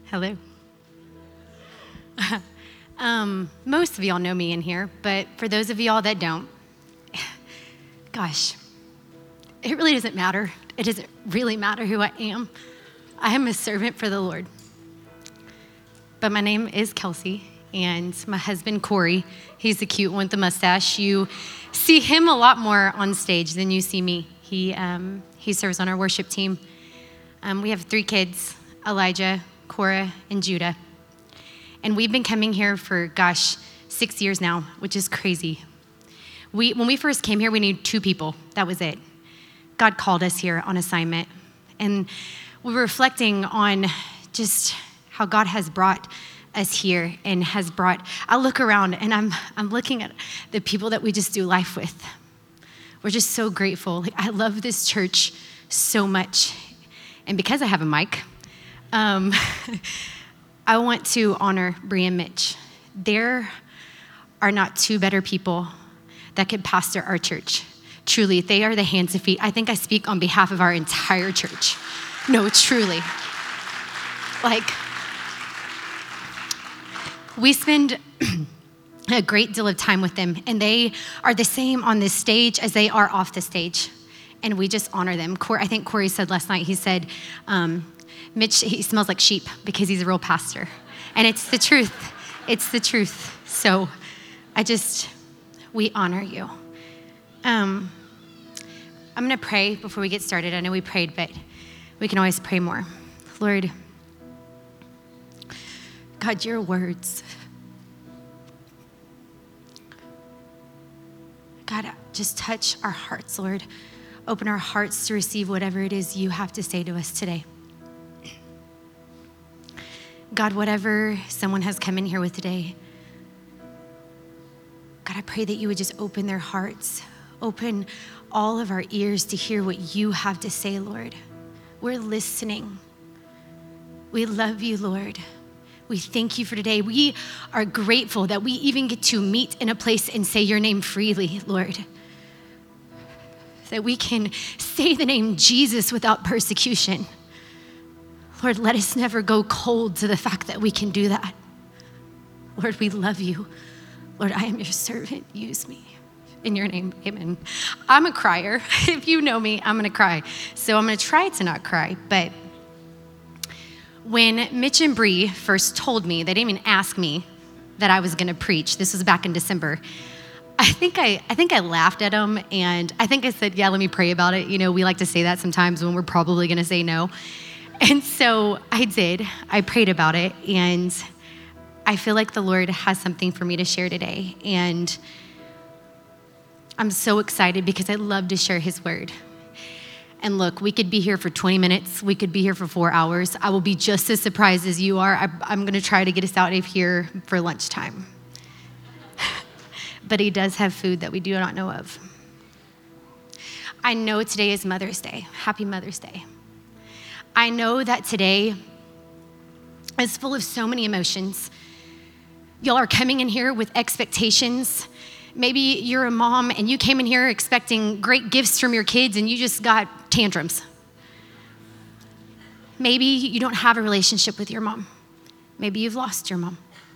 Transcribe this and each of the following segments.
Hello. Most of y'all know me in here, but for those of y'all that don't, gosh, it really doesn't matter. It doesn't really matter who I am. I am a servant for the Lord. But my name is Kelsey, and my husband, Corey, he's the cute one with the mustache. You see him a lot more on stage than you see me. He serves on our worship team. We have 3 kids, Elijah, Cora, and Judah. And we've been coming here for, 6 years now, which is crazy. When we first came here, we needed 2 people. That was it. God called us here on assignment. And we were reflecting on just how God has brought us here and I look around and I'm looking at the people that we just do life with. We're just so grateful. I love this church so much. And because I have a mic, I want to honor Bree and Mitch. There are not 2 better people that could pastor our church. Truly, they are the hands and feet. I think I speak on behalf of our entire church. No, truly. We spend a great deal of time with them, and they are the same on this stage as they are off the stage, and we just honor them. I think Corey said last night, he said, Mitch, he smells like sheep because he's a real pastor, and it's the truth. It's the truth. So we honor you. I'm going to pray before we get started. I know we prayed, but we can always pray more. Lord, God, your words. God, just touch our hearts, Lord. Open our hearts to receive whatever it is you have to say to us today. God, whatever someone has come in here with today, God, I pray that you would just open their hearts, open all of our ears to hear what you have to say, Lord. We're listening. We love you, Lord. We thank you for today. We are grateful that we even get to meet in a place and say your name freely, Lord. That we can say the name Jesus without persecution. Lord, let us never go cold to the fact that we can do that. Lord, we love you. Lord, I am your servant. Use me. In your name, amen. I'm a crier. If you know me, I'm going to cry. So I'm going to try to not cry, but when Mitch and Bree first told me, they didn't even ask me that I was going to preach. This was back in December. I think I laughed at them, and I think I said, yeah, let me pray about it. You know, we like to say that sometimes when we're probably going to say no. And so I did. I prayed about it, and I feel like the Lord has something for me to share today. And I'm so excited because I love to share his word. And look, we could be here for 20 minutes. We could be here for 4 hours. I will be just as surprised as you are. I'm going to try to get us out of here for lunchtime. But he does have food that we do not know of. I know today is Mother's Day. Happy Mother's Day. I know that today is full of so many emotions. Y'all are coming in here with expectations. Maybe you're a mom and you came in here expecting great gifts from your kids and you just got tantrums. Maybe you don't have a relationship with your mom. Maybe you've lost your mom.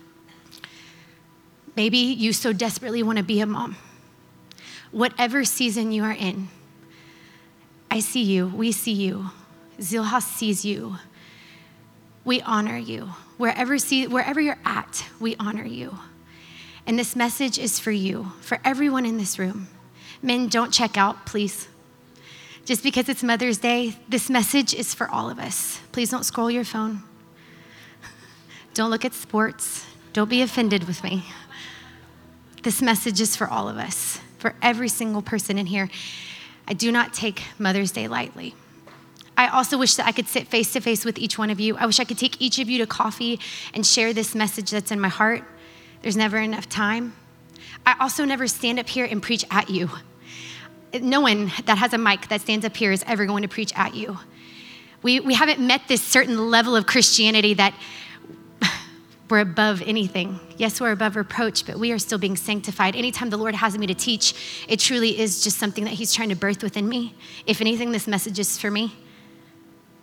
Maybe you so desperately want to be a mom. Whatever season you are in, I see you, we see you, Zilha sees you. We honor you. Wherever you're at, we honor you. And this message is for you, for everyone in this room. Men, don't check out, please. Just because it's Mother's Day, this message is for all of us. Please don't scroll your phone. Don't look at sports. Don't be offended with me. This message is for all of us, for every single person in here. I do not take Mother's Day lightly. I also wish that I could sit face to face with each one of you. I wish I could take each of you to coffee and share this message that's in my heart. There's never enough time. I also never stand up here and preach at you. No one that has a mic that stands up here is ever going to preach at you. We haven't met this certain level of Christianity that we're above anything. Yes, we're above reproach, but we are still being sanctified. Anytime the Lord has me to teach, it truly is just something that he's trying to birth within me. If anything, this message is for me.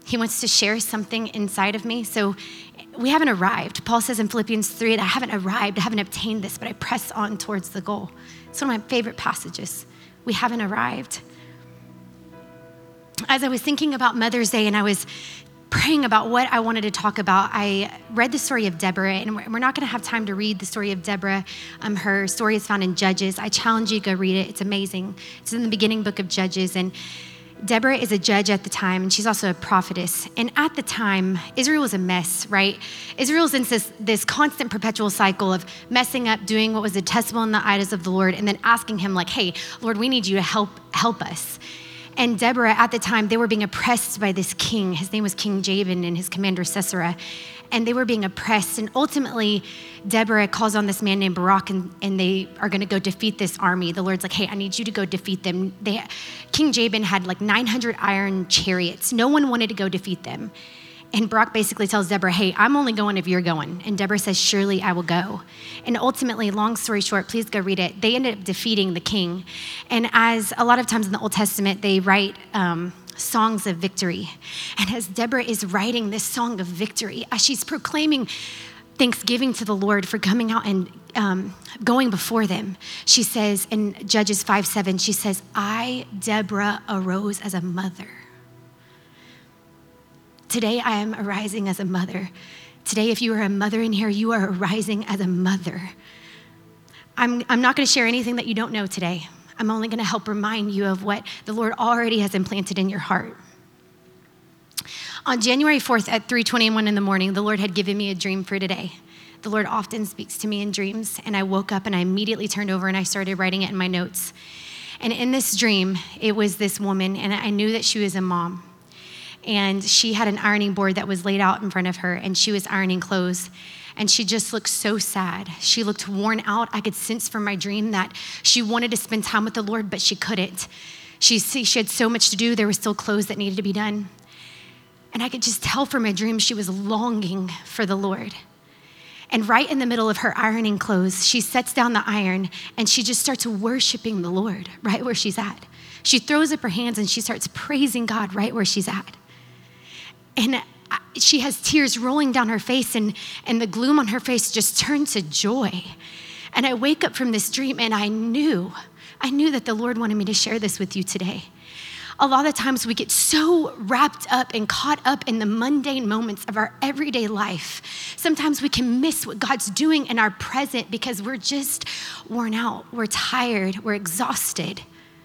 He wants to share something inside of me. So we haven't arrived. Paul says in Philippians 3 that I haven't arrived, I haven't obtained this, but I press on towards the goal. It's one of my favorite passages. We haven't arrived. As I was thinking about Mother's Day and I was praying about what I wanted to talk about, I read the story of Deborah, and we're not going to have time to read the story of Deborah. Her story is found in Judges. I challenge you to go read it. It's amazing. It's in the beginning book of Judges, and Deborah is a judge at the time, and she's also a prophetess. And at the time, Israel was a mess, right? Israel's in this constant perpetual cycle of messing up, doing what was detestable in the eyes of the Lord, and then asking him like, hey, Lord, we need you to help us. And Deborah, at the time, they were being oppressed by this king. His name was King Jabin and his commander Sisera. And they were being oppressed. And ultimately, Deborah calls on this man named Barak, and they are going to go defeat this army. The Lord's like, hey, I need you to go defeat them. King Jabin had like 900 iron chariots. No one wanted to go defeat them. And Barak basically tells Deborah, hey, I'm only going if you're going. And Deborah says, surely I will go. And ultimately, long story short, please go read it. They ended up defeating the king. And as a lot of times in the Old Testament, they write songs of victory. And as Deborah is writing this song of victory, as she's proclaiming thanksgiving to the Lord for coming out and going before them, she says in Judges 5:7, she says, I, Deborah, arose as a mother. Today, I am arising as a mother. Today, if you are a mother in here, you are arising as a mother. I'm not going to share anything that you don't know today. I'm only going to help remind you of what the Lord already has implanted in your heart. On January 4th at 3:21 in the morning, the Lord had given me a dream for today. The Lord often speaks to me in dreams, and I woke up and I immediately turned over and I started writing it in my notes. And in this dream, it was this woman, and I knew that she was a mom. And she had an ironing board that was laid out in front of her, and she was ironing clothes. And she just looked so sad. She looked worn out. I could sense from my dream that she wanted to spend time with the Lord, but she couldn't. She had so much to do. There were still clothes that needed to be done. And I could just tell from my dream she was longing for the Lord. And right in the middle of her ironing clothes, she sets down the iron and she just starts worshiping the Lord right where she's at. She throws up her hands and she starts praising God right where she's at. And she has tears rolling down her face, and the gloom on her face just turned to joy. And I wake up from this dream, and I knew that the Lord wanted me to share this with you today. A lot of times we get so wrapped up and caught up in the mundane moments of our everyday life. Sometimes we can miss what God's doing in our present because we're just worn out, we're tired, we're exhausted.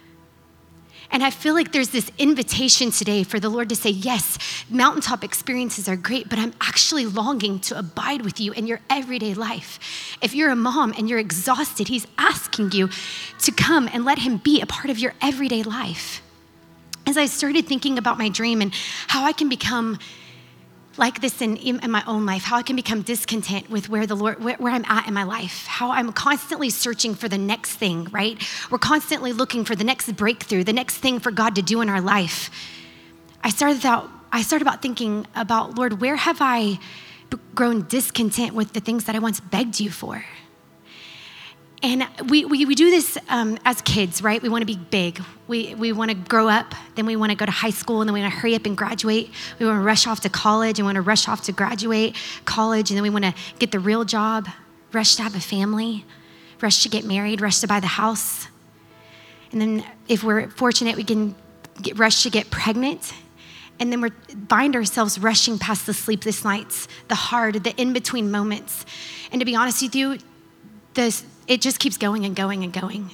And I feel like there's this invitation today for the Lord to say, yes, mountaintop experiences are great, but I'm actually longing to abide with you in your everyday life. If you're a mom and you're exhausted, he's asking you to come and let him be a part of your everyday life. As I started thinking about my dream and how I can become like this in my own life, how I can become discontent with where I'm at in my life, how I'm constantly searching for the next thing, right? We're constantly looking for the next breakthrough, the next thing for God to do in our life. I started about thinking about, Lord, where have I grown discontent with the things that I once begged you for? And we do this as kids, right? We want to be big. We want to grow up, then we want to go to high school, and then we want to hurry up and graduate. We want to rush off to college, and we want to rush off to graduate college, and then we want to get the real job, rush to have a family, rush to get married, rush to buy the house. And then if we're fortunate, we can rush to get pregnant. And then we find ourselves rushing past the sleepless nights, the in-between moments. And to be honest with you, it just keeps going and going and going.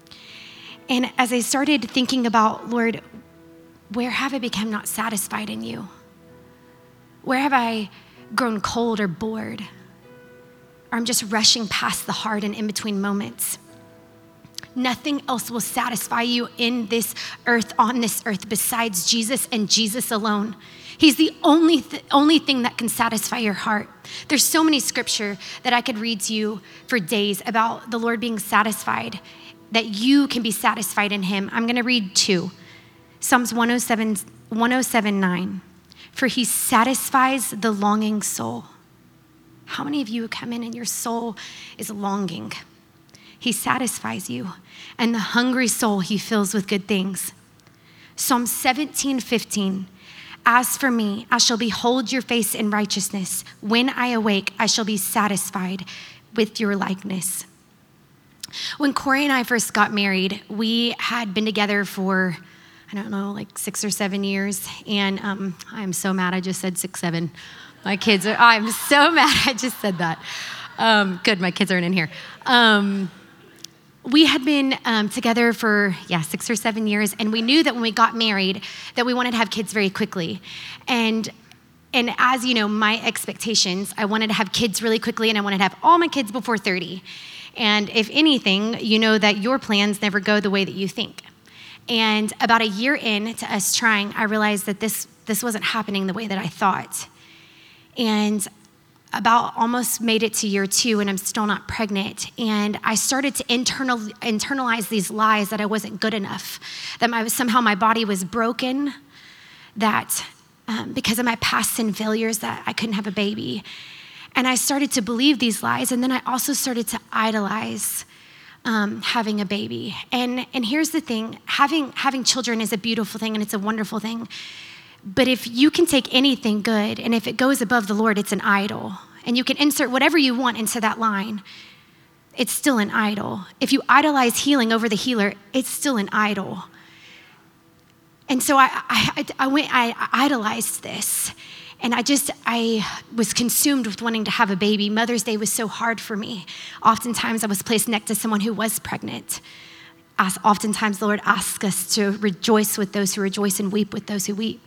And as I started thinking about, Lord, where have I become not satisfied in you? Where have I grown cold or bored? Or I'm just rushing past the hard and in-between moments. Nothing else will satisfy you in this earth, on this earth, besides Jesus and Jesus alone. He's the only thing that can satisfy your heart. There's so many scripture that I could read to you for days about the Lord being satisfied, that you can be satisfied in him. I'm gonna read 2. Psalms 107:9. For he satisfies the longing soul. How many of you come in and your soul is longing? He satisfies you. And the hungry soul he fills with good things. Psalm 17:15. As for me, I shall behold your face in righteousness. When I awake, I shall be satisfied with your likeness. When Corey and I first got married, we had been together for, I don't know, like 6 or 7 years. And I'm so mad I just said 6, 7. I'm so mad I just said that. Good, my kids aren't in here. We had been together for, 6 or 7 years, and we knew that when we got married that we wanted to have kids very quickly. And as you know, my expectations, I wanted to have kids really quickly, and I wanted to have all my kids before 30. And if anything, you know that your plans never go the way that you think. And about a year in to us trying, I realized that this wasn't happening the way that I thought. And about almost made it to year 2, and I'm still not pregnant. And I started to internalize these lies that I wasn't good enough, that somehow my body was broken, that because of my past sin failures that I couldn't have a baby. And I started to believe these lies, and then I also started to idolize having a baby. And here's the thing, having children is a beautiful thing, and it's a wonderful thing. But if you can take anything good, and if it goes above the Lord, it's an idol. And you can insert whatever you want into that line, it's still an idol. If you idolize healing over the healer, it's still an idol. And so I idolized this. And I was consumed with wanting to have a baby. Mother's Day was so hard for me. Oftentimes I was placed next to someone who was pregnant. Oftentimes the Lord asks us to rejoice with those who rejoice and weep with those who weep.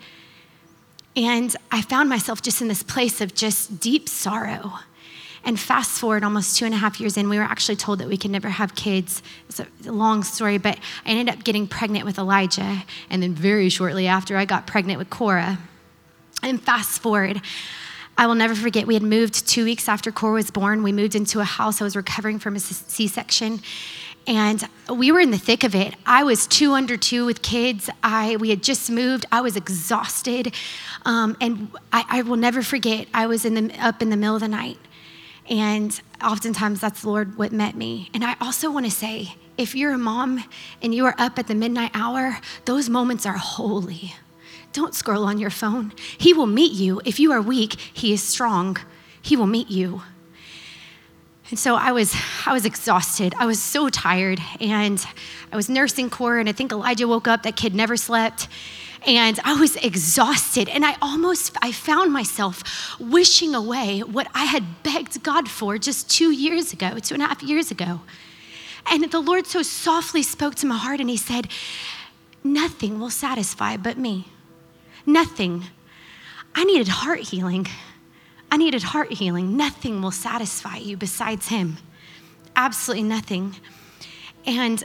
And I found myself just in this place of just deep sorrow. And fast forward almost 2.5 years in, we were actually told that we could never have kids. It's a long story, but I ended up getting pregnant with Elijah. And then very shortly after, I got pregnant with Cora. And fast forward, I will never forget, we had moved 2 weeks after Cora was born. We moved into a house. I was recovering from a C-section. And we were in the thick of it. I was 2 under 2 with kids. We had just moved. I was exhausted. And I will never forget, I was up in the middle of the night. And oftentimes that's the Lord what met me. And I also want to say, if you're a mom and you are up at the midnight hour, those moments are holy. Don't scroll on your phone. He will meet you. If you are weak, he is strong. He will meet you. And so I was exhausted. I was so tired, and I was nursing Cora, and I think Elijah woke up. That kid never slept, and I was exhausted. And I found myself wishing away what I had begged God for just 2.5 years ago. And the Lord so softly spoke to my heart, and he said, nothing will satisfy but me. Nothing. I needed heart healing. Nothing will satisfy you besides him. Absolutely nothing. And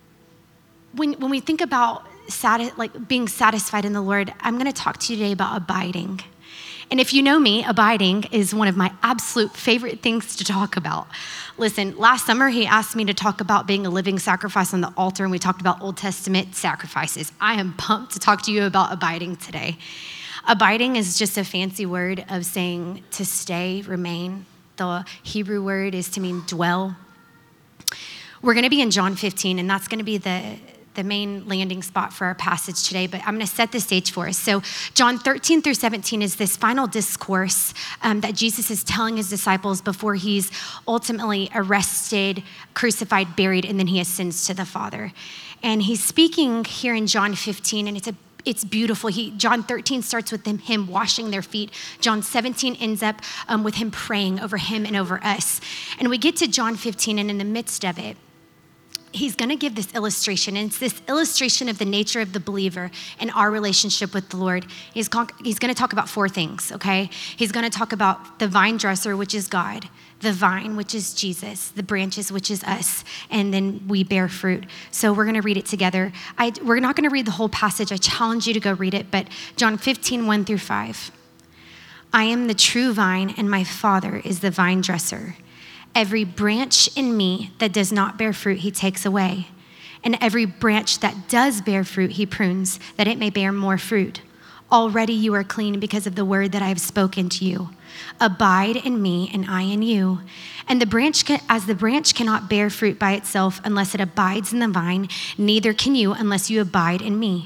when we think about being satisfied in the Lord, I'm going to talk to you today about abiding. And if you know me, abiding is one of my absolute favorite things to talk about. Listen, last summer he asked me to talk about being a living sacrifice on the altar, and we talked about Old Testament sacrifices. I am pumped to talk to you about abiding today. Abiding is just a fancy word of saying to stay, remain. The Hebrew word is to mean dwell. We're going to be in John 15, and that's going to be the main landing spot for our passage today, but I'm going to set the stage for us. So John 13 through 17 is this final discourse that Jesus is telling his disciples before he's ultimately arrested, crucified, buried, and then he ascends to the Father. And he's speaking here in John 15, and it's beautiful. John 13 starts with him washing their feet. John 17 ends up with him praying over him and over us. And we get to John 15, and in the midst of it, he's going to give this illustration, and it's this illustration of the nature of the believer and our relationship with the Lord. He's going to talk about 4 things, okay? He's going to talk about the vine dresser, which is God, the vine, which is Jesus, the branches, which is us, and then we bear fruit. So we're going to read it together. We're not going to read the whole passage. I challenge you to go read it, but John 15, 1 through 5. I am the true vine, and my Father is the vine dresser. Every branch in me that does not bear fruit, he takes away. And every branch that does bear fruit, he prunes, that it may bear more fruit. Already you are clean because of the word that I have spoken to you. Abide in me, and I in you. And as the branch cannot bear fruit by itself unless it abides in the vine, neither can you unless you abide in me.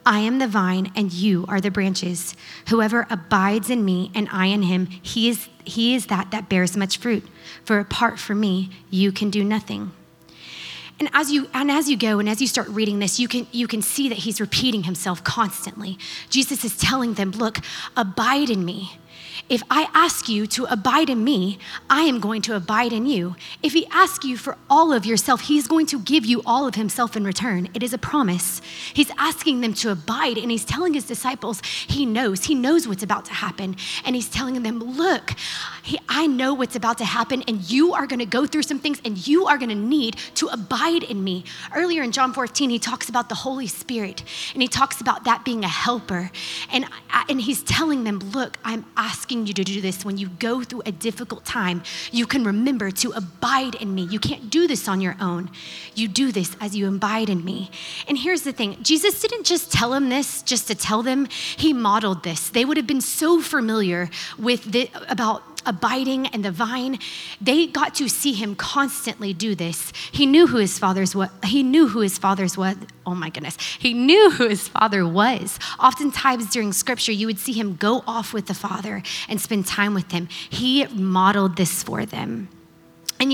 I am the vine and you are the branches. Whoever abides in me and I in him, he is that bears much fruit. For apart from me, you can do nothing. And as you go and as you start reading this, you can see that he's repeating himself constantly. Jesus is telling them, look, abide in me. If I ask you to abide in me, I am going to abide in you. If he asks you for all of yourself, he's going to give you all of himself in return. It is a promise. He's asking them to abide, and he's telling his disciples, he knows what's about to happen. And he's telling them, look, I know what's about to happen, and you are going to go through some things, and you are going to need to abide in me. Earlier in John 14, he talks about the Holy Spirit, and he talks about that being a helper. And he's telling them, look, I'm asking you to do this. When you go through a difficult time, you can remember to abide in me. You can't do this on your own. You do this as you abide in me. And here's the thing. Jesus didn't just tell them this just to tell them. He modeled this. They would have been so familiar with about abiding and the vine. They got to see him constantly do this. He knew who his father's was. He knew who his father's was. Oh my goodness. He knew who his father was. Oftentimes during scripture, you would see him go off with the father and spend time with him. He modeled this for them. And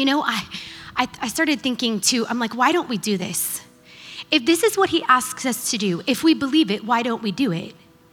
I started thinking too, I'm like, why don't we do this? If this is what he asks us to do, if we believe it, why don't we do it?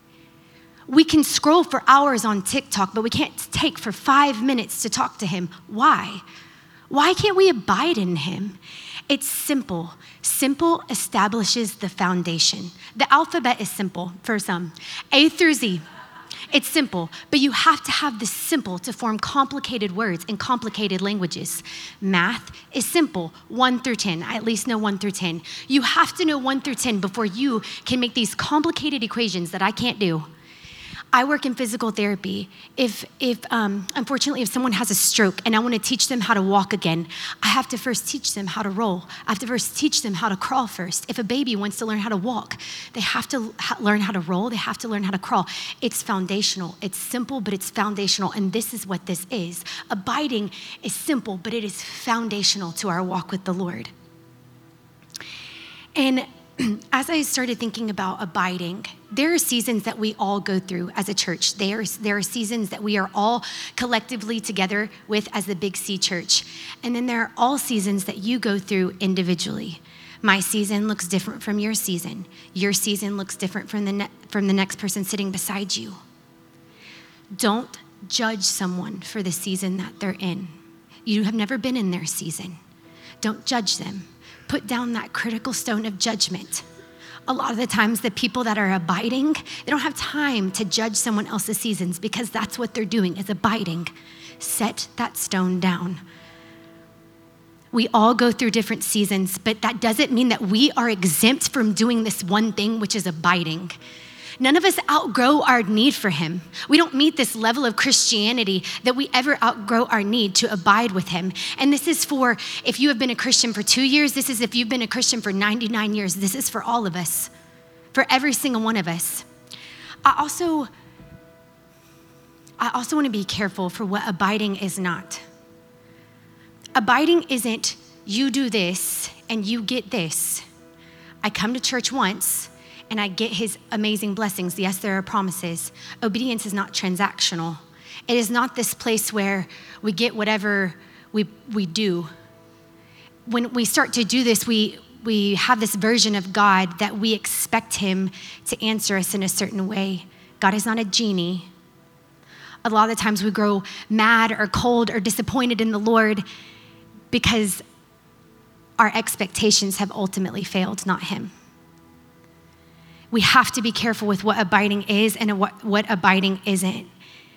We can scroll for hours on TikTok, but we can't take for 5 minutes to talk to him. Why? Why can't we abide in him? It's simple. Simple establishes the foundation. The alphabet is simple for some. A through Z. It's simple, but you have to have the simple to form complicated words and complicated languages. Math is simple, 1 through 10. I at least know 1 through 10. You have to know 1 through 10 before you can make these complicated equations that I can't do. I work in physical therapy. Unfortunately, if someone has a stroke and I want to teach them how to walk again, I have to first teach them how to roll. I have to first teach them how to crawl first. If a baby wants to learn how to walk, they have to learn how to roll. They have to learn how to crawl. It's foundational. It's simple, but it's foundational. And this is what this is. Abiding is simple, but it is foundational to our walk with the Lord. And as I started thinking about abiding, there are seasons that we all go through as a church. There are seasons that we are all collectively together with as the Big C Church. And then there are all seasons that you go through individually. My season looks different from your season. Your season looks different from the next person sitting beside you. Don't judge someone for the season that they're in. You have never been in their season. Don't judge them. Put down that critical stone of judgment. A lot of the times, the people that are abiding, they don't have time to judge someone else's seasons because that's what they're doing, is abiding. Set that stone down. We all go through different seasons, but that doesn't mean that we are exempt from doing this one thing, which is abiding. None of us outgrow our need for him. We don't meet this level of Christianity that we ever outgrow our need to abide with him. And this is for if you have been a Christian for 2 years, this is if you've been a Christian for 99 years, this is for all of us, for every single one of us. I also want to be careful for what abiding is not. Abiding isn't you do this and you get this. I come to church once and I get his amazing blessings. Yes, there are promises. Obedience is not transactional. It is not this place where we get whatever we do. When we start to do this, we have this version of God that we expect him to answer us in a certain way. God is not a genie. A lot of the times we grow mad or cold or disappointed in the Lord because our expectations have ultimately failed, not him. We have to be careful with what abiding is and what abiding isn't.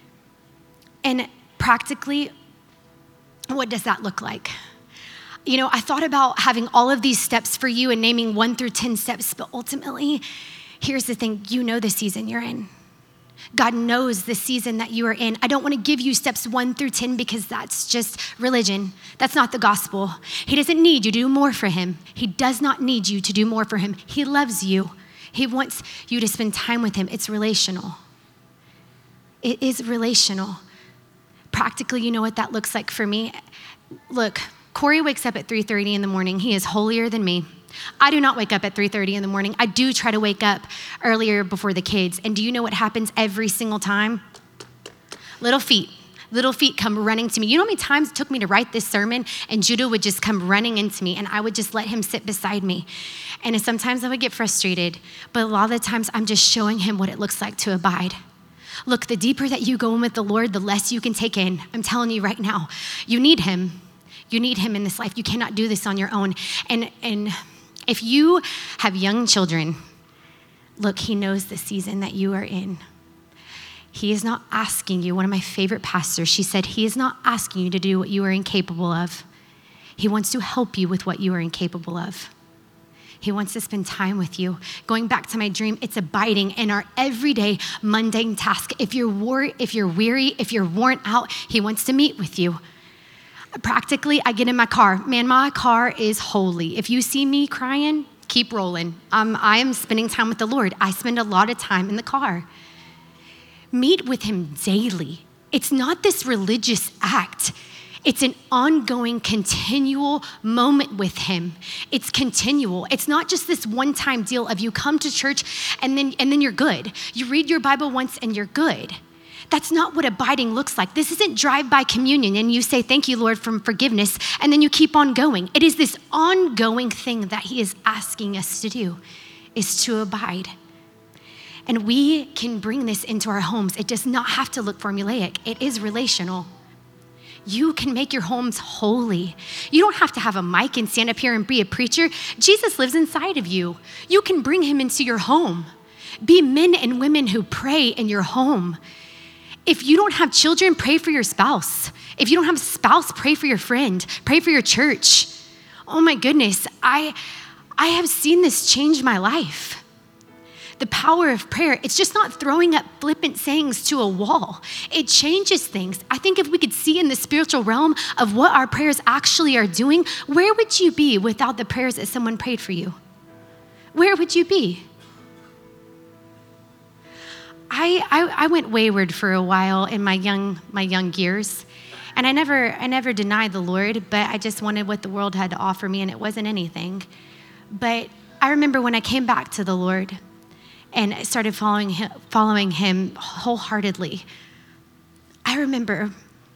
And practically, what does that look like? I thought about having all of these steps for you and naming 1 through 10 steps, but ultimately, here's the thing. You know the season you're in. God knows the season that you are in. I don't want to give you steps 1 through 10 because that's just religion. That's not the gospel. He doesn't need you to do more for him. He does not need you to do more for him. He loves you. He wants you to spend time with him. It's relational. It is relational. Practically, you know what that looks like for me? Look, Corey wakes up at 3:30 in the morning. He is holier than me. I do not wake up at 3:30 in the morning. I do try to wake up earlier before the kids. And do you know what happens every single time? Little feet come running to me. You know how many times it took me to write this sermon and Judah would just come running into me and I would just let him sit beside me. And sometimes I would get frustrated, but a lot of the times I'm just showing him what it looks like to abide. Look, the deeper that you go in with the Lord, the less you can take in. I'm telling you right now, you need him. You need him in this life. You cannot do this on your own. And if you have young children, look, he knows the season that you are in. He is not asking you. One of my favorite pastors, she said, he is not asking you to do what you are incapable of. He wants to help you with what you are incapable of. He wants to spend time with you. Going back to my dream, it's abiding in our everyday mundane task. If you're weary, if you're worn out, he wants to meet with you. Practically, I get in my car. Man, my car is holy. If you see me crying, keep rolling. I am spending time with the Lord. I spend a lot of time in the car. Meet with him daily. It's not this religious act. It's an ongoing, continual moment with him. It's continual. It's not just this one-time deal of you come to church and then you're good. You read your Bible once and you're good. That's not what abiding looks like. This isn't drive-by communion and you say, thank you, Lord, for forgiveness, and then you keep on going. It is this ongoing thing that he is asking us to do, is to abide. And we can bring this into our homes. It does not have to look formulaic. It is relational. You can make your homes holy. You don't have to have a mic and stand up here and be a preacher. Jesus lives inside of you. You can bring him into your home. Be men and women who pray in your home. If you don't have children, pray for your spouse. If you don't have a spouse, pray for your friend. Pray for your church. Oh my goodness, I have seen this change my life. The power of prayer, it's just not throwing up flippant sayings to a wall. It changes things. I think if we could see in the spiritual realm of what our prayers actually are doing, where would you be without the prayers that someone prayed for you? Where would you be? I went wayward for a while in my young years, and I never denied the Lord, but I just wanted what the world had to offer me, and it wasn't anything. But I remember when I came back to the Lord and I started following him wholeheartedly. I remember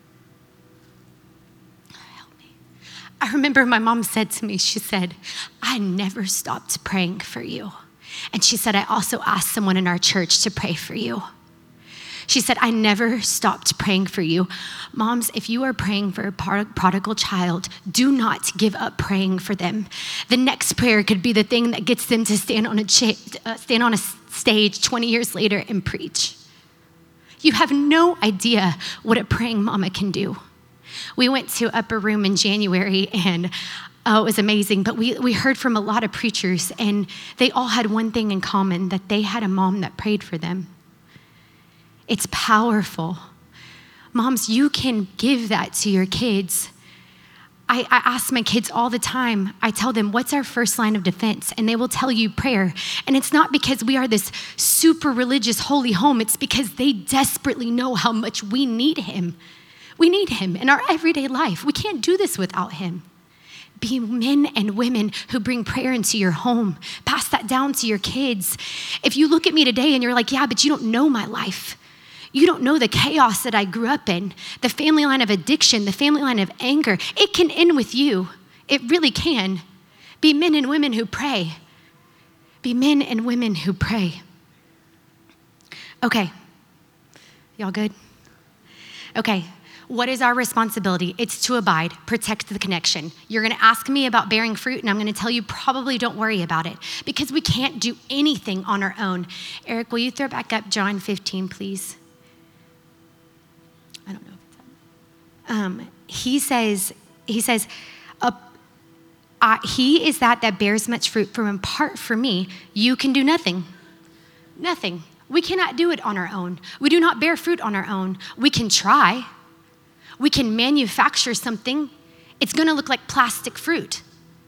my mom said to me, she said, I never stopped praying for you. And she said, I also asked someone in our church to pray for you. She said, I never stopped praying for you. Moms, if you are praying for a prodigal child, do not give up praying for them. The next prayer could be the thing that gets them to stand on a stage 20 years later and preach. You have no idea what a praying mama can do. We went to Upper Room in January, and it was amazing, but we heard from a lot of preachers, and they all had one thing in common, that they had a mom that prayed for them. It's powerful. Moms, you can give that to your kids. I ask my kids all the time, I tell them, what's our first line of defense? And they will tell you prayer. And it's not because we are this super religious holy home. It's because they desperately know how much we need him. We need him in our everyday life. We can't do this without him. Be men and women who bring prayer into your home. Pass that down to your kids. If you look at me today and you're like, yeah, but you don't know my life. You don't know the chaos that I grew up in, the family line of addiction, the family line of anger. It can end with you. It really can. Be men and women who pray. Be men and women who pray. Okay. Y'all good? Okay. What is our responsibility? It's to abide, protect the connection. You're gonna ask me about bearing fruit, and I'm gonna tell you probably don't worry about it, because we can't do anything on our own. Eric, will you throw back up John 15, please? I don't know if it's up. He says, he is that bears much fruit, for apart from me, you can do nothing. Nothing. We cannot do it on our own. We do not bear fruit on our own. We can try. We can manufacture something. It's gonna look like plastic fruit.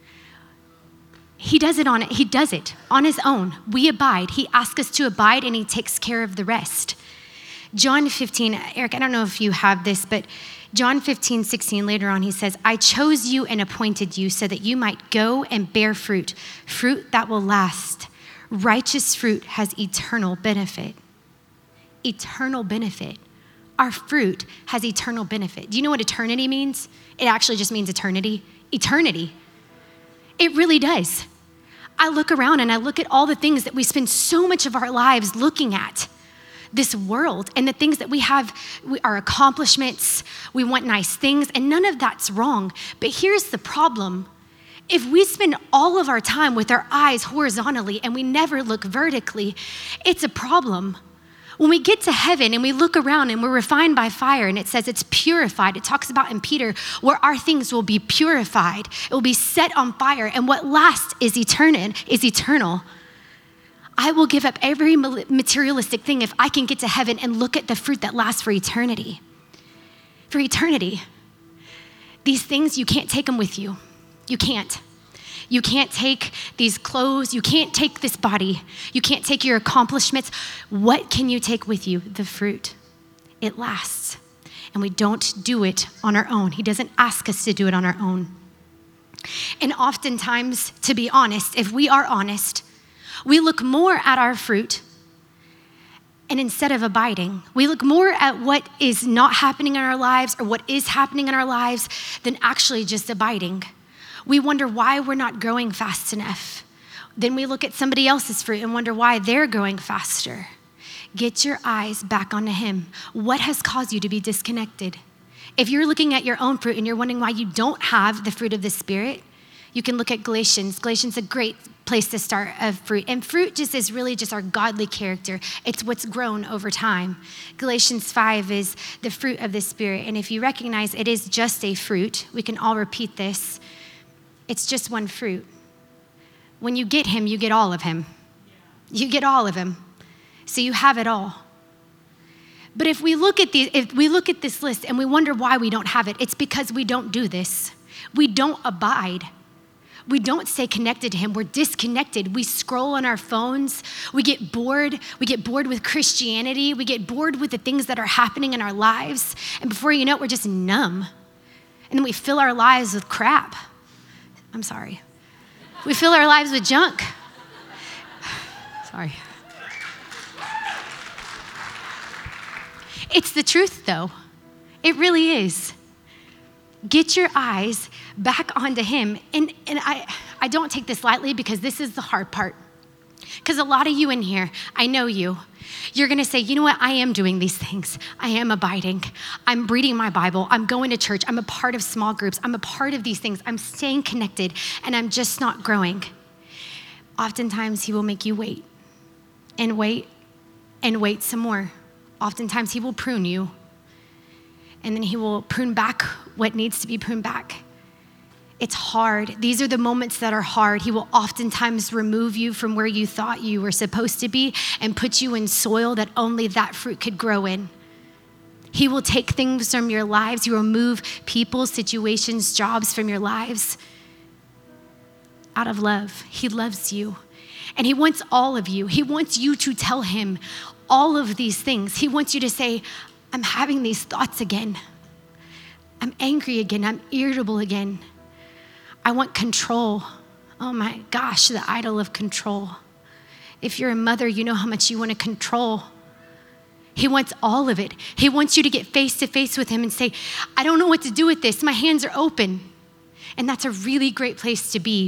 He does it on his own. We abide. He asks us to abide, and he takes care of the rest. John 15, Eric, I don't know if you have this, but John 15:16, later on, he says, I chose you and appointed you so that you might go and bear fruit, fruit that will last. Righteous fruit has eternal benefit. Eternal benefit. Our fruit has eternal benefit. Do you know what eternity means? It actually just means eternity. Eternity. It really does. I look around and I look at all the things that we spend so much of our lives looking at. This world and the things that we have, our accomplishments, we want nice things, and none of that's wrong. But here's the problem. If we spend all of our time with our eyes horizontally and we never look vertically, it's a problem. When we get to heaven and we look around and we're refined by fire and it says it's purified, it talks about in Peter where our things will be purified. It will be set on fire, and what lasts is eternal. I will give up every materialistic thing if I can get to heaven and look at the fruit that lasts for eternity. For eternity. These things, you can't take them with you. You can't. You can't take these clothes. You can't take this body. You can't take your accomplishments. What can you take with you? The fruit. It lasts. And we don't do it on our own. He doesn't ask us to do it on our own. And oftentimes, to be honest, if we are honest, we look more at our fruit, and instead of abiding, we look more at what is not happening in our lives or what is happening in our lives than actually just abiding. We wonder why we're not growing fast enough. Then we look at somebody else's fruit and wonder why they're growing faster. Get your eyes back onto him. What has caused you to be disconnected? If you're looking at your own fruit and you're wondering why you don't have the fruit of the Spirit, you can look at Galatians. Galatians is a great place to start of fruit. And fruit just is really just our godly character. It's what's grown over time. Galatians 5 is the fruit of the Spirit. And if you recognize it is just a fruit, we can all repeat this. It's just one fruit. When you get him, you get all of him. You get all of him. So you have it all. But if we look at this list and we wonder why we don't have it, it's because we don't do this. We don't abide. We don't stay connected to him. We're disconnected. We scroll on our phones. We get bored. We get bored with Christianity. We get bored with the things that are happening in our lives. And before you know it, we're just numb. And then we fill our lives with crap. I'm sorry. We fill our lives with junk. Sorry. It's the truth, though. It really is. Get your eyes back onto him. And I don't take this lightly because this is the hard part. Because a lot of you in here, I know you. You're going to say, you know what? I am doing these things. I am abiding. I'm reading my Bible. I'm going to church. I'm a part of small groups. I'm a part of these things. I'm staying connected, and I'm just not growing. Oftentimes, he will make you wait and wait and wait some more. Oftentimes, he will prune you, and then he will prune back what needs to be pruned back. It's hard. These are the moments that are hard. He will oftentimes remove you from where you thought you were supposed to be and put you in soil that only that fruit could grow in. He will take things from your lives. He will remove people, situations, jobs from your lives out of love. He loves you, and he wants all of you. He wants you to tell him all of these things. He wants you to say, I'm having these thoughts again. I'm angry again. I'm irritable again. I want control. Oh my gosh, the idol of control. If you're a mother, you know how much you want to control. He wants all of it. He wants you to get face to face with him and say, I don't know what to do with this. My hands are open. And that's a really great place to be.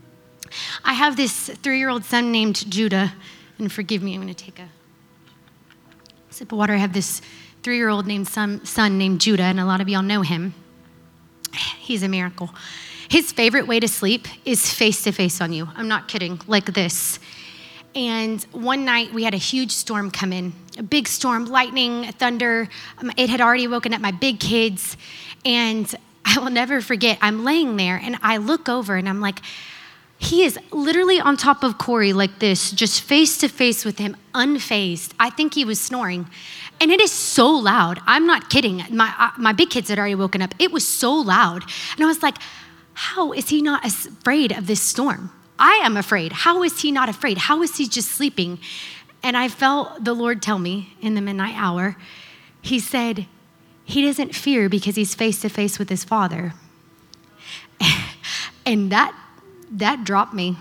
I have this 3-year-old son named Judah. And forgive me, I'm going to take a sip of water. I have this 3-year-old son named Judah, and a lot of y'all know him. He's a miracle. His favorite way to sleep is face to face on you. I'm not kidding, like this. And one night we had a huge storm come in, a big storm, lightning, thunder. It had already woken up my big kids. And I will never forget, I'm laying there and I look over and I'm like, he is literally on top of Corey like this, just face to face with him, unfazed. I think he was snoring. And it is so loud. I'm not kidding. My big kids had already woken up. It was so loud. And I was like, how is he not afraid of this storm? I am afraid. How is he not afraid? How is he just sleeping? And I felt the Lord tell me in the midnight hour, he said, he doesn't fear because he's face to face with his Father. And that dropped me.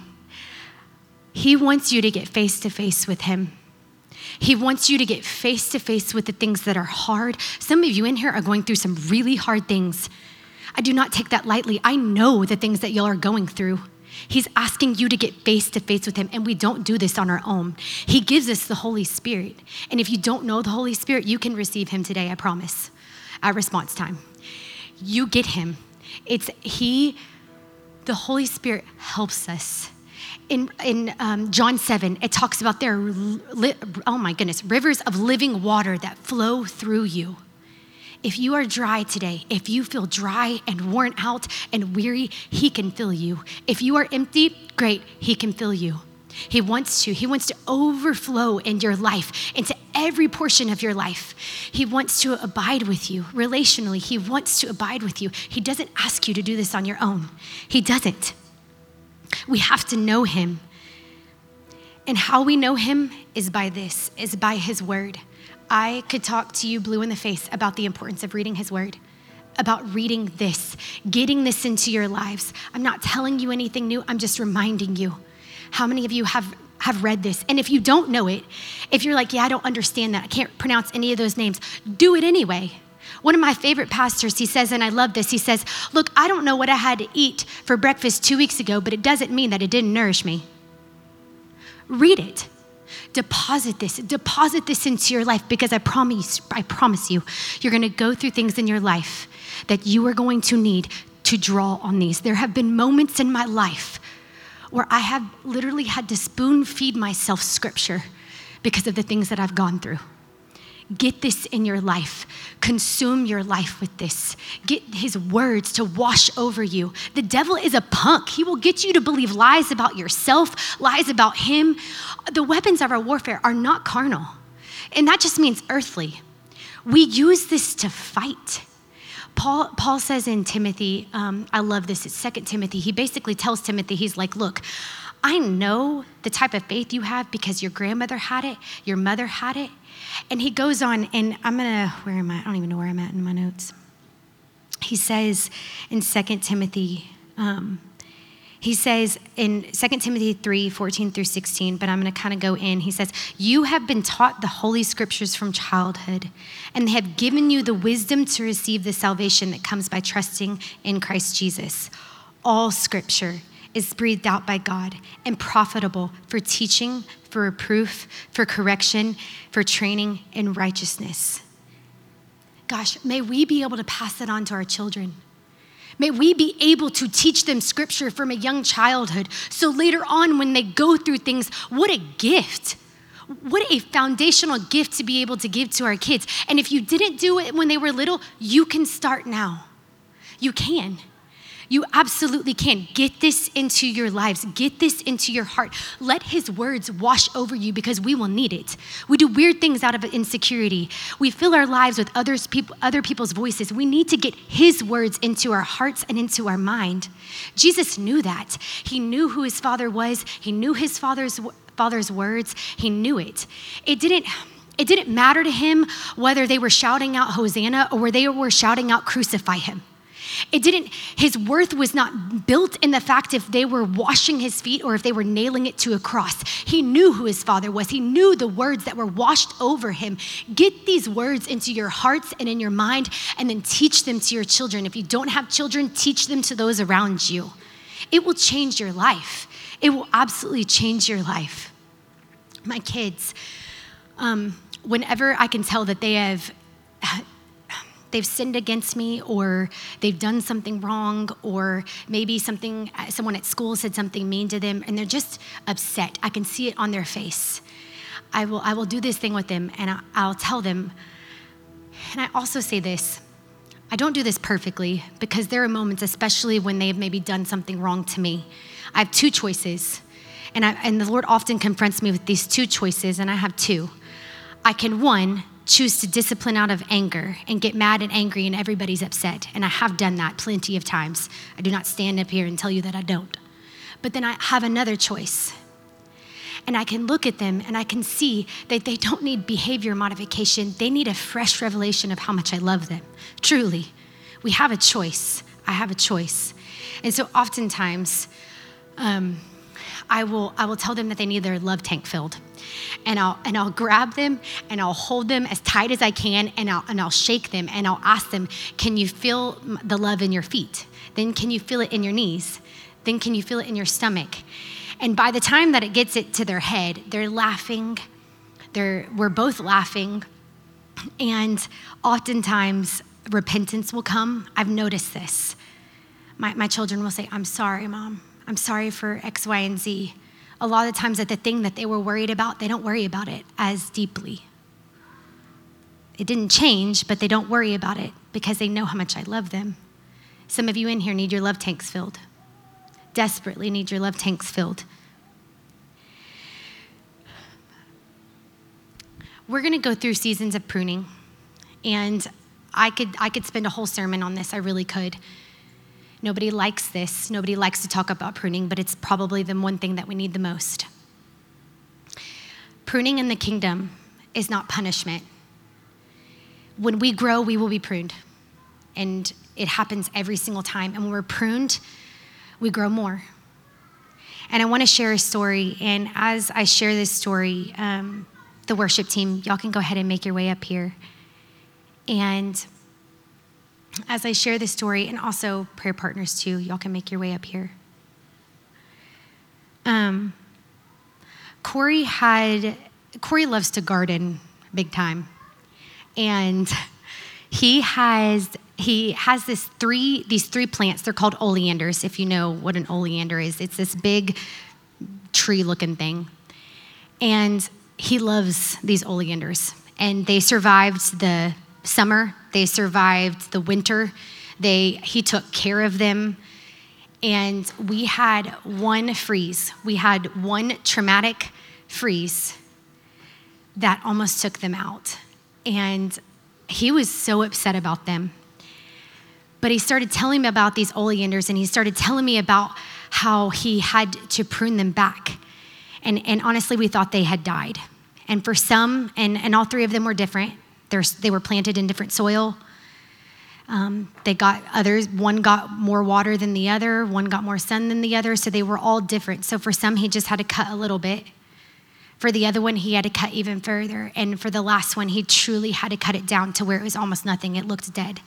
He wants you to get face to face with him. He wants you to get face to face with the things that are hard. Some of you in here are going through some really hard things. I do not take that lightly. I know the things that y'all are going through. He's asking you to get face to face with him, and we don't do this on our own. He gives us the Holy Spirit. And if you don't know the Holy Spirit, you can receive him today, I promise, at response time. You get him. The Holy Spirit helps us. In John 7, it talks about rivers of living water that flow through you. If you are dry today, if you feel dry and worn out and weary, he can fill you. If you are empty, great, he can fill you. He wants to overflow in your life, into every portion of your life. He wants to abide with you relationally. He wants to abide with you. He doesn't ask you to do this on your own. He doesn't. We have to know him. And how we know him is by his word. I could talk to you blue in the face about the importance of reading his word, about reading this, getting this into your lives. I'm not telling you anything new. I'm just reminding you. How many of you have read this? And if you don't know it, if you're like, yeah, I don't understand that, I can't pronounce any of those names, do it anyway. One of my favorite pastors, he says, and I love this, he says, look, I don't know what I had to eat for breakfast 2 weeks ago, but it doesn't mean that it didn't nourish me. Read it. Deposit this into your life, because I promise you, you're gonna go through things in your life that you are going to need to draw on these. There have been moments in my life where I have literally had to spoon feed myself scripture because of the things that I've gone through. Get this in your life. Consume your life with this. Get his words to wash over you. The devil is a punk. He will get you to believe lies about yourself, lies about him. The weapons of our warfare are not carnal. And that just means earthly. We use this to fight. Paul says in Timothy, I love this, it's 2 Timothy. He basically tells Timothy, he's like, look, I know the type of faith you have because your grandmother had it, your mother had it. And he goes on, and where am I? I don't even know where I'm at in my notes. He says in 2 Timothy, he says in 2 Timothy 3:14-16, but I'm going to kind of go in. He says, you have been taught the Holy Scriptures from childhood, and they have given you the wisdom to receive the salvation that comes by trusting in Christ Jesus. All Scripture is breathed out by God and profitable for teaching, for reproof, for correction, for training in righteousness. Gosh, may we be able to pass that on to our children. May we be able to teach them scripture from a young childhood, so later on when they go through things, what a gift. What a foundational gift to be able to give to our kids. And if you didn't do it when they were little, you can start now. You can. You absolutely can. Get this into your lives. Get this into your heart. Let his words wash over you, because we will need it. We do weird things out of insecurity. We fill our lives with other people's voices. We need to get his words into our hearts and into our mind. Jesus knew that. He knew who his Father was. He knew his Father's words. He knew it. It didn't matter to him whether they were shouting out Hosanna or whether they were shouting out crucify him. His worth was not built in the fact if they were washing his feet or if they were nailing it to a cross. He knew who his Father was. He knew the words that were washed over him. Get these words into your hearts and in your mind, and then teach them to your children. If you don't have children, teach them to those around you. It will change your life. It will absolutely change your life. My kids, whenever I can tell that they've sinned against me, or they've done something wrong, or maybe someone at school said something mean to them, and they're just upset. I can see it on their face. I will do this thing with them, and I'll tell them. And I also say this, I don't do this perfectly, because there are moments, especially when they've maybe done something wrong to me. I have two choices, and the Lord often confronts me with these two choices, and I have two. I can, one, choose to discipline out of anger and get mad and angry and everybody's upset. And I have done that plenty of times. I do not stand up here and tell you that I don't. But then I have another choice. And I can look at them and I can see that they don't need behavior modification. They need a fresh revelation of how much I love them. Truly, we have a choice. I have a choice. And so oftentimes, I will tell them that they need their love tank filled. And I'll grab them and I'll hold them as tight as I can, and I'll shake them and I'll ask them, can you feel the love in your feet? Then can you feel it in your knees? Then can you feel it in your stomach? And by the time that it gets it to their head, they're laughing. We're both laughing. And oftentimes repentance will come. I've noticed this. My children will say, I'm sorry, Mom. I'm sorry for X, Y, and Z. A lot of times that the thing that they were worried about, they don't worry about it as deeply. It didn't change, but they don't worry about it because they know how much I love them. Some of you in here need your love tanks filled. Desperately need your love tanks filled. We're gonna go through seasons of pruning, and I could spend a whole sermon on this, I really could. Nobody likes this. Nobody likes to talk about pruning, but it's probably the one thing that we need the most. Pruning in the kingdom is not punishment. When we grow, we will be pruned. And it happens every single time. And when we're pruned, we grow more. And I want to share a story. And as I share this story, the worship team, y'all can go ahead and make your way up here. And as I share this story, and also prayer partners too, y'all can make your way up here. Corey loves to garden big time. And he has these three plants. They're called oleanders, if you know what an oleander is. It's this big tree-looking thing. And he loves these oleanders. And they survived the summer. They survived the winter. He took care of them. And we had one freeze. We had one traumatic freeze that almost took them out. And he was so upset about them. But he started telling me about these oleanders, and he started telling me about how he had to prune them back. And honestly, we thought they had died. And for some, and all three of them were different. They were planted in different soil. They got others. One got more water than the other. One got more sun than the other. So they were all different. So for some, he just had to cut a little bit. For the other one, he had to cut even further. And for the last one, he truly had to cut it down to where it was almost nothing. It looked dead.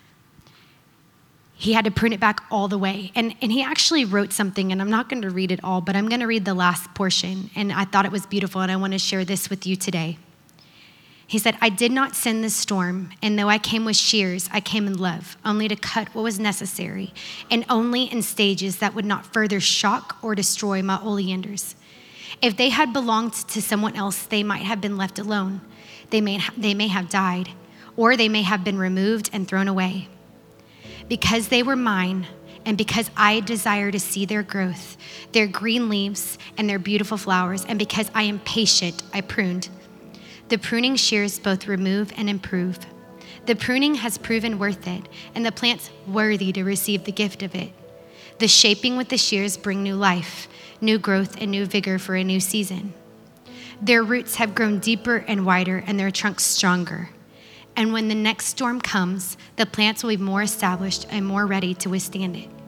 He had to prune it back all the way. And he actually wrote something, and I'm not going to read it all, but I'm going to read the last portion. And I thought it was beautiful, and I want to share this with you today. He said, I did not send the storm, and though I came with shears, I came in love, only to cut what was necessary, and only in stages that would not further shock or destroy my oleanders. If they had belonged to someone else, they might have been left alone. They may have died, or they may have been removed and thrown away. Because they were mine, and because I desire to see their growth, their green leaves and their beautiful flowers, and because I am patient, I pruned. The pruning shears both remove and improve. The pruning has proven worth it, and the plant's worthy to receive the gift of it. The shaping with the shears bring new life, new growth, and new vigor for a new season. Their roots have grown deeper and wider, and their trunks stronger. And when the next storm comes, the plants will be more established and more ready to withstand it.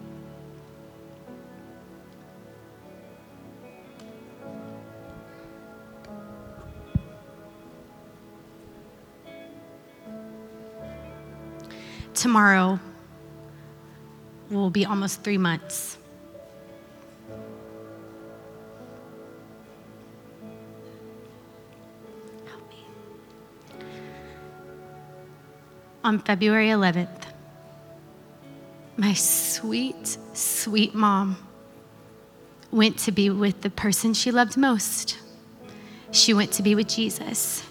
Tomorrow will be almost 3 months. Help me. On February 11th, my sweet, sweet mom went to be with the person she loved most. She went to be with Jesus.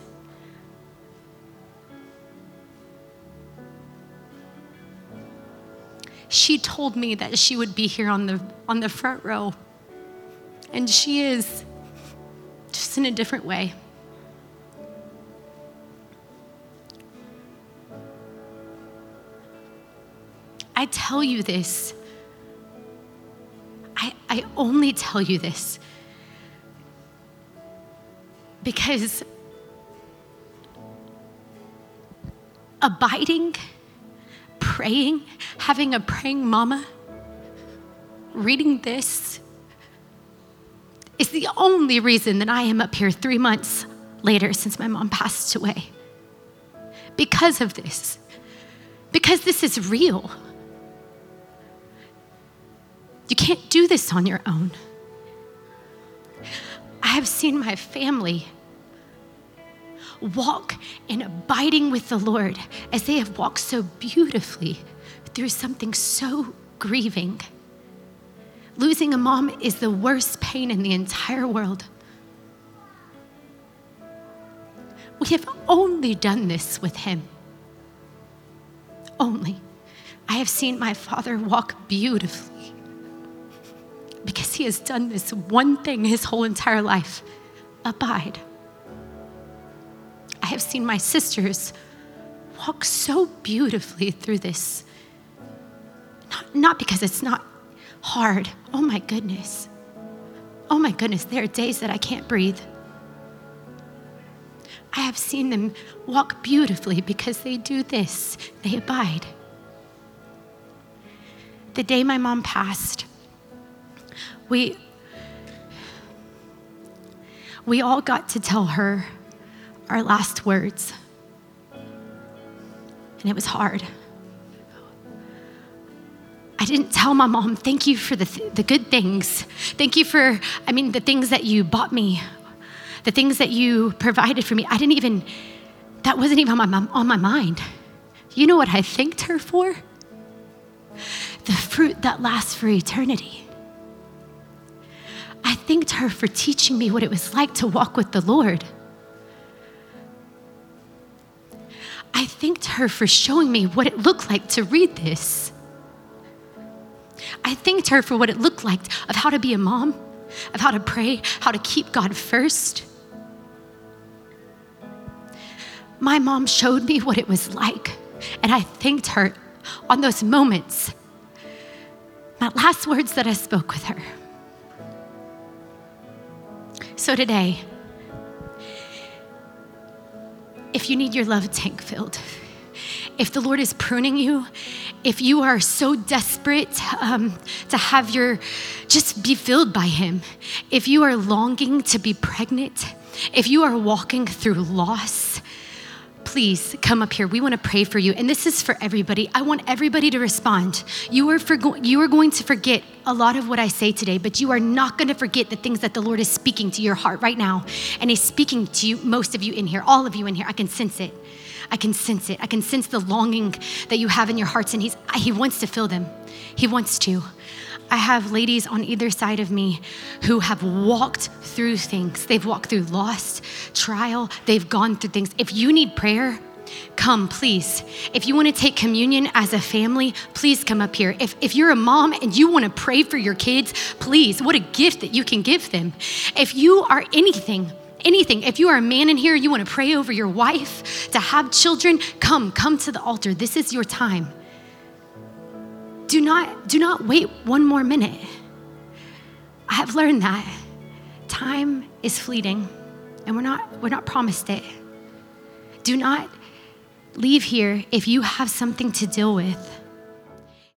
She told me that she would be here on the front row. And she is, just in a different way. I tell you this. I only tell you this Because abiding, praying, having a praying mama, reading this is the only reason that I am up here 3 months later since my mom passed away. Because of this. Because this is real. You can't do this on your own. I have seen my family walk in abiding with the Lord as they have walked so beautifully through something so grieving. Losing a mom is the worst pain in the entire world. We have only done this with him. Only. I have seen my father walk beautifully because he has done this one thing his whole entire life: abide. I have seen my sisters walk so beautifully through this. Not because it's not hard. Oh my goodness. Oh my goodness, there are days that I can't breathe. I have seen them walk beautifully because they do this. They abide. The day my mom passed, we all got to tell her our last words. And it was hard. I didn't tell my mom, thank you for the good things. Thank you for, the things that you bought me, the things that you provided for me. That wasn't even on my mind. You know what I thanked her for? The fruit that lasts for eternity. I thanked her for teaching me what it was like to walk with the Lord. I thanked her for showing me what it looked like to read this. I thanked her for what it looked like of how to be a mom, of how to pray, how to keep God first. My mom showed me what it was like, and I thanked her on those moments. My last words that I spoke with her. So today, if you need your love tank filled, if the Lord is pruning you, if you are so desperate to have just be filled by him, if you are longing to be pregnant, if you are walking through loss, please come up here. We want to pray for you. And this is for everybody. I want everybody to respond. You are going to forget a lot of what I say today, but you are not going to forget the things that the Lord is speaking to your heart right now. And he's speaking to you, most of you in here, all of you in here. I can sense it. I can sense it. I can sense the longing that you have in your hearts, and he wants to fill them. He wants to. I have ladies on either side of me who have walked through things. They've walked through loss, trial. They've gone through things. If you need prayer, come, please. If you want to take communion as a family, please come up here. If you're a mom and you want to pray for your kids, please. What a gift that you can give them. If you are anything, if you are a man in here, you want to pray over your wife, to have children, come to the altar. This is your time. Do not wait one more minute. I have learned that time is fleeting and we're not promised it. Do not leave here if you have something to deal with.